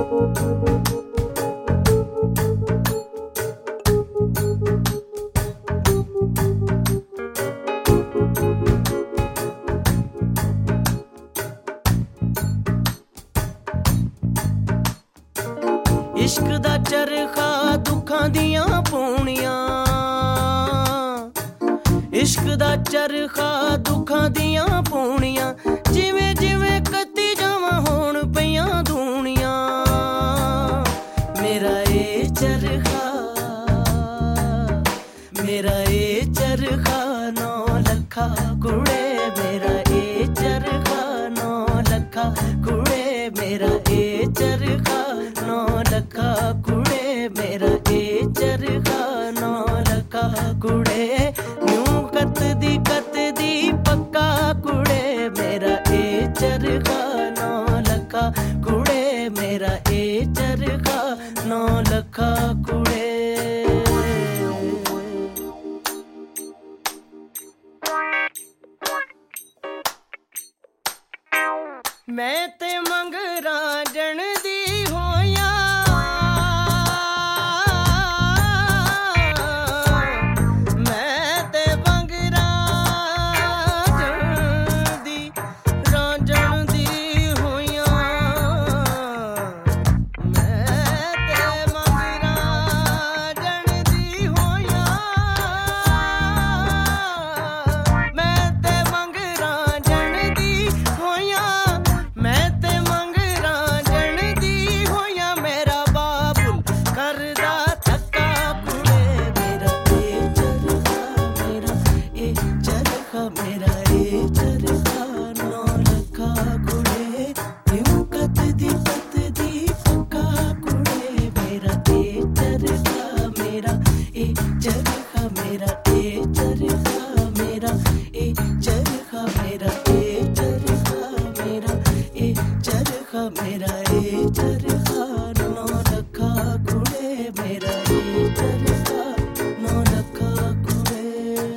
इश्क दा चरखा दुखां दियां पूनियां, इश्क दा चरखा दुखां दियां पूनियां, जिवें जिवें कत्ती जावां होण पईयां दूनियां। मेरा ए चरखा, मेरा ए चरखा 9 लखा कुड़े, मेरा ए चरखा 9 लखा कुड़े, मेरा ए चरखा 9 लखा कुड़े, मेरा ए चरखा 9 लखा कुड़े। न्यू कतदी पक्का कुड़े, मेरा ए चरखा 9 लखा कुड़े, मेरा ए चरखा 9 लखा कुड़े। मैं ते मंगरा जन दी होया, मैं ते मंगरा जन दी रांझण दी होया, मैं ते मंगरा जन दी होया, मैं ते मंगरा जन दी होया, मैं ते मंगरा जन दी होया। मेरा बाबुल करदा थक्का कुड़े, मेरा ए चरखा, मेरा ए चरखा, मेरा ए चरखा 9 लखा कुड़े। न्यू कतदी पक्का कुड़े, मेरा ए चरखा, मेरा ए चरखा, मेरा ए चरखा, मेरा ए चरखा, मेरा ए चरखा, मेरा ए चरखा, मेरा ए चरखा 9 लखा कुड़े, मेरा ए चरखा 9 लखा कुड़े,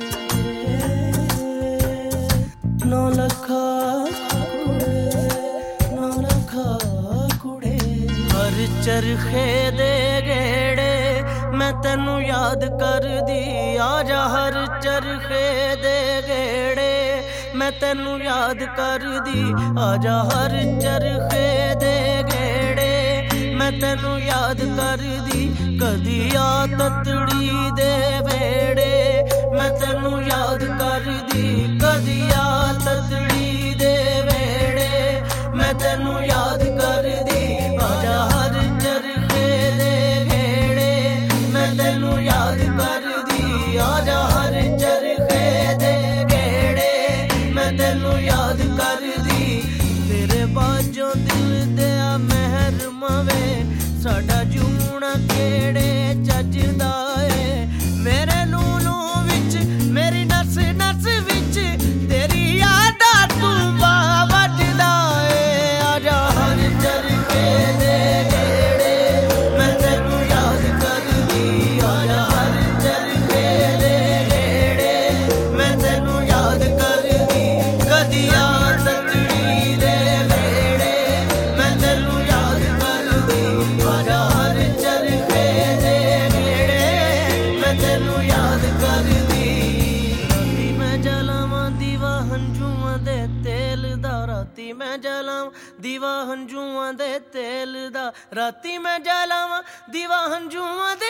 9 लखा कुड़े, 9 लखा कुड़े। हर चरखे दे गेड़े मैं तेनू याद करदी, आजा हर चरखे दे गेड़े मैं तेनू याद करदी, आजा हर चरखे दे गेड़े मैं तेनू याद करदी। कदी आ ततड़ी दे वेड़े मैं तेनू याद करदी, कदी आ ततड़ी दे वेड़े मैं तेनू याद करदी। आजा हर चरखे दे गेड़े मैं तेनू याद करदी, आजा हर चरखे दे गेड़े मैं तेनू याद करदी। तेरे बाजों दिल दिया मेहर मवे, साडा जूना केड़े चजदा ए। मेरे नूनू विच मेरी नस नस विच तेरी यादा तू बजदा ए। आजा हर चरखे दे गेड़े मैं तेनू याद करदी, आजा हर चरखे दे गेड़े मैं तेनू याद करदी। कदी आ ततड़ी दे वेड़े मैं तेनू याद करदी, आजा हर चरखे दे गेड़े मैं तेनू याद करदी। राती मैं जलावां दीवा हंझूआं दे तेल दा, राती मैं जलावां दीवा हंझूआं दे तेल दा, राती मैं जलावां दीवा हंझूआं दे